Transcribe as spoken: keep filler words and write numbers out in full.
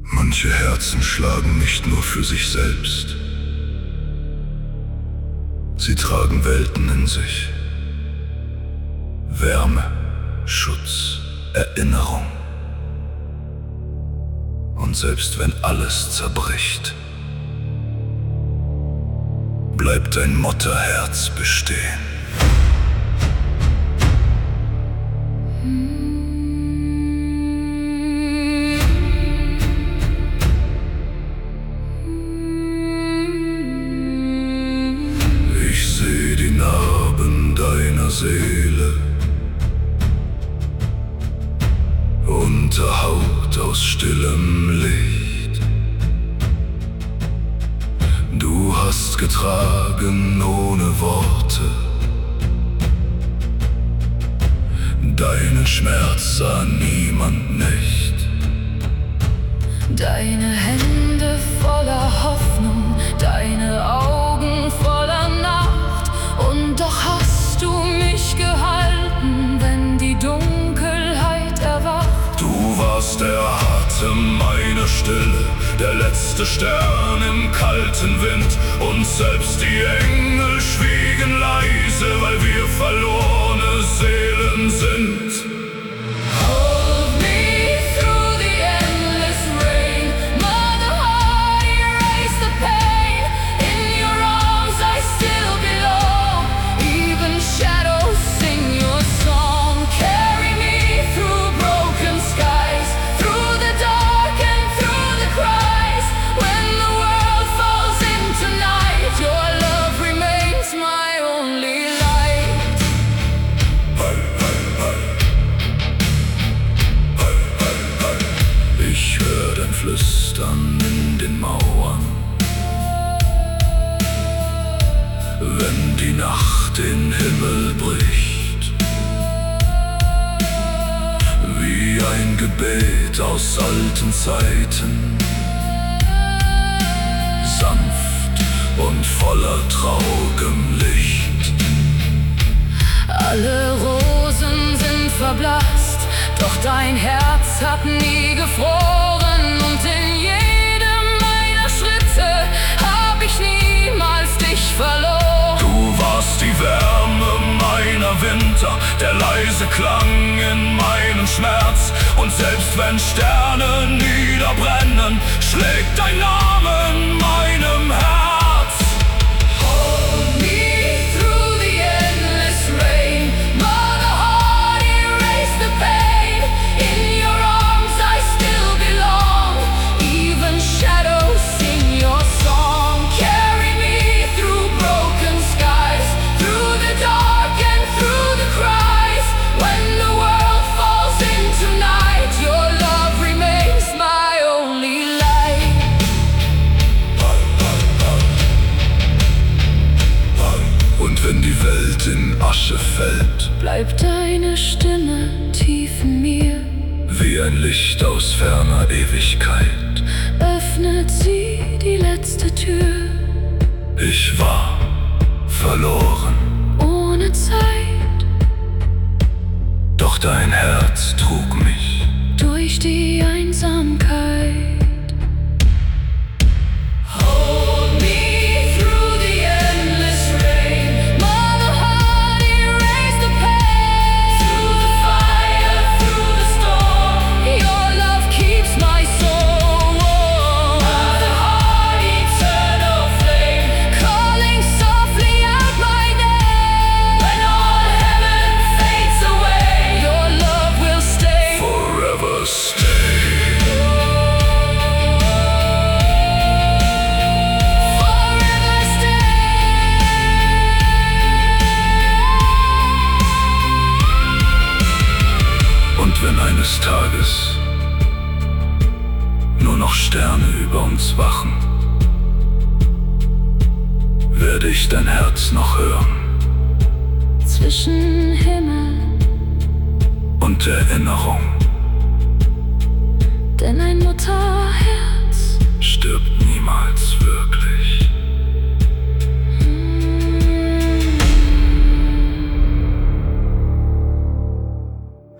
Manche Herzen schlagen nicht nur für sich selbst. Sie tragen Welten in sich. Wärme, Schutz, Erinnerung. Und selbst wenn alles zerbricht, bleibt dein Mutterherz bestehen. Ich seh die Narben deiner Seele unter Haut aus stillem Licht. Du hast getragen ohne Worte. Deinen Schmerz sah niemand nicht. Deine Hände voller Hoffnung, deine Augen voller Nacht. Und doch hast du mich gehalten, wenn die Dunkelheit erwacht. Du warst der Atem meiner Stille, der letzte Stern im kalten Wind. Und selbst die Engel schwiegen leise, weil wir verlorene Seelen sind. Hold me through the endless rain. Mother heart, erase the pain. In your arms I still belong. Even shadows sing your song. Carry me through broken skies, through the dark and through the cries. When the world falls into night, your love remains my only light. Ich hör dein Flüstern in den Mauern, wenn die Nacht den Himmel bricht. Wie ein Gebet aus alten Zeiten, sanft und voller traurigem Licht. Alle Rosen sind verblasst, doch dein Herz hat nie gefroren. Und in jedem meiner Schritte hab ich niemals dich verloren. Du warst die Wärme meiner Winter, der leise Klang in meinem Schmerz. Und selbst wenn Sterne niederbrennen, schlägt dein Name in meinem Herz. Hold me through the endless rain. Mother heart, erase the pain. In your arms I still belong. Even shadows sing your song. Carry me through broken skies, through the dark and through the cries. When the world falls into night, your love remains my only light. Und wenn die Welt in Asche fällt, Bleibt deine Stimme tief in mir. wie ein Licht aus ferner Ewigkeit. Öffnet sie die letzte Tür. Ich war verloren, Ohne Zeit, doch dein Herz trug mich. durch die Einsamkeit. Hold me through the endless rain. Mother heart, erase the pain. Through the fire, through the storm, your love keeps my soul warm. Mother heart, eternal flame, calling softly out my name. When all heaven fades away, your love will stay. Forever stay. Forever stay. Und wenn eines Tages nur noch Sterne über uns wachen, werde ich dein Herz noch hören Zwischen Himmel, und Erinnerung. denn ein Mutterherz Stirbt niemals wirklich.